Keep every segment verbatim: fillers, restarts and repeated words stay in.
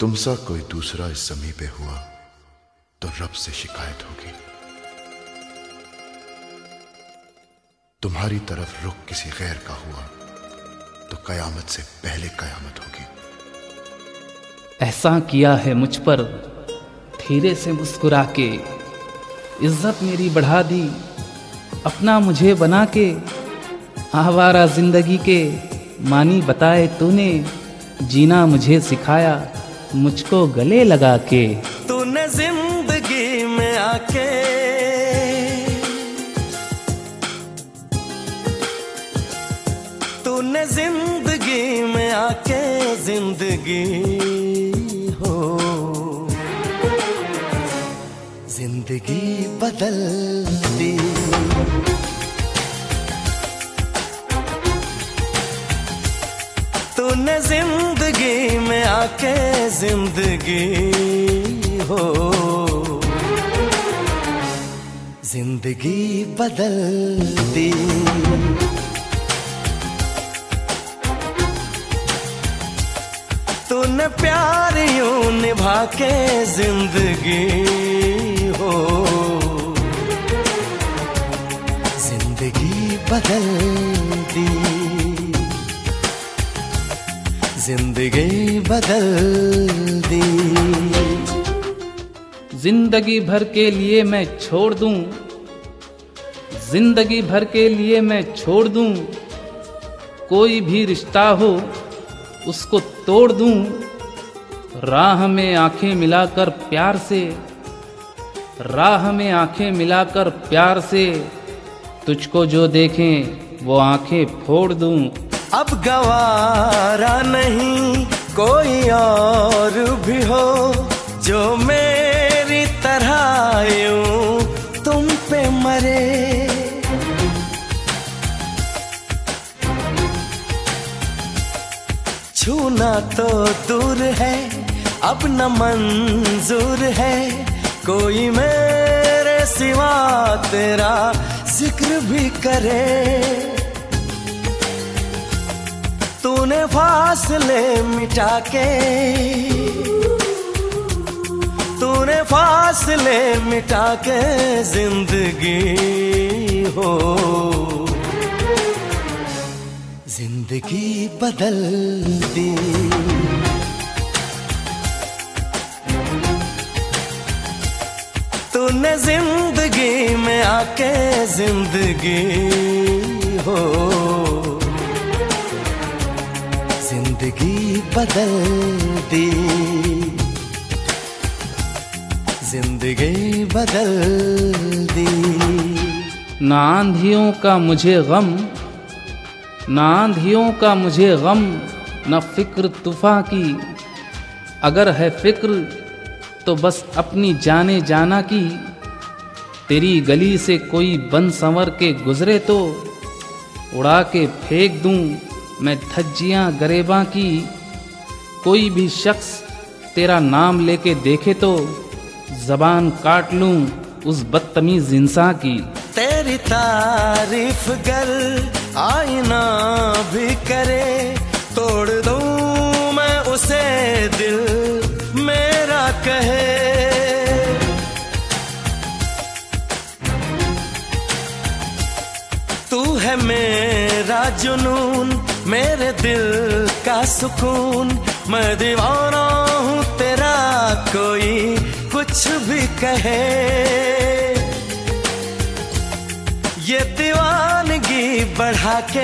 तुमसा कोई दूसरा इस ज़मीं पे हुआ तो रब से शिकायत होगी। तुम्हारी तरफ रुख किसी गैर का हुआ तो कयामत से पहले कयामत होगी। एहसान किया है मुझ पर धीरे से मुस्कुरा के, इज्जत मेरी बढ़ा दी अपना मुझे बना के। आवारा जिंदगी के मानी बताए तूने, जीना मुझे सिखाया मुझको गले लगा के। तूने जिंदगी में आके तूने जिंदगी में आके जिंदगी हो जिंदगी बदल दी। तूने जिंदगी में आके जिंदगी हो जिंदगी बदल दी। तूने प्यार यूं निभा के जिंदगी हो जिंदगी बदल दी। जिंदगी बदल दी। जिंदगी भर के लिए मैं छोड़ दूं, जिंदगी भर के लिए मैं छोड़ दूं, कोई भी रिश्ता हो उसको तोड़ दूं। राह में आंखें मिलाकर प्यार से, राह में आंखें मिलाकर प्यार से, तुझको जो देखें वो आंखें फोड़ दूं। अब गवारा नहीं कोई और भी हो जो मेरी तरह यूं तुम पे मरे। छूना तो दूर है अब न मंजूर है, कोई मेरे सिवा तेरा जिक्र भी करे। तूने फासले मिटा के तूने फासले मिटा के जिंदगी हो जिंदगी बदल दी। तूने जिंदगी में आके जिंदगी हो जिंदगी बदल दी। जिंदगी बदल दी। ना आंधियों का मुझे गम, ना आंधियों का मुझे गम, न फिक्र तूफान की। अगर है फिक्र तो बस अपनी जाने जाना की। तेरी गली से कोई बन संवर के गुजरे तो उड़ा के फेंक दूं मैं धज्जियां गरेबां की। कोई भी शख्स तेरा नाम लेके देखे तो जबान काट लूं उस बदतमीज इंसान की। तेरी तारीफ गर आईना भी करे, तोड़ दूं मैं उसे दिल मेरा कहे। तू है मेरा जुनून मेरे दिल का सुकून, मैं दीवाना हूँ तेरा कोई कुछ भी कहे। ये दीवानगी बढ़ा के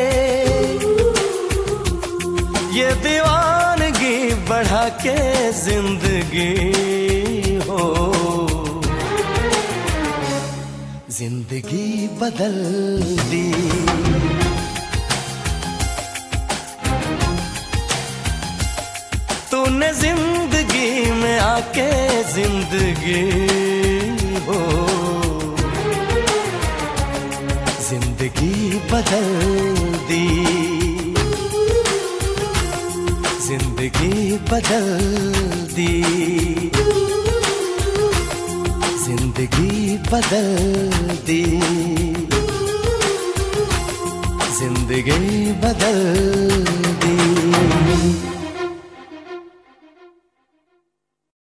ये दीवानगी बढ़ा के जिंदगी हो जिंदगी बदल दी। तूने जिंदगी में आके जिंदगी हो जिंदगी बदल दी। जिंदगी बदल दी। जिंदगी बदल दी। जिंदगी बदल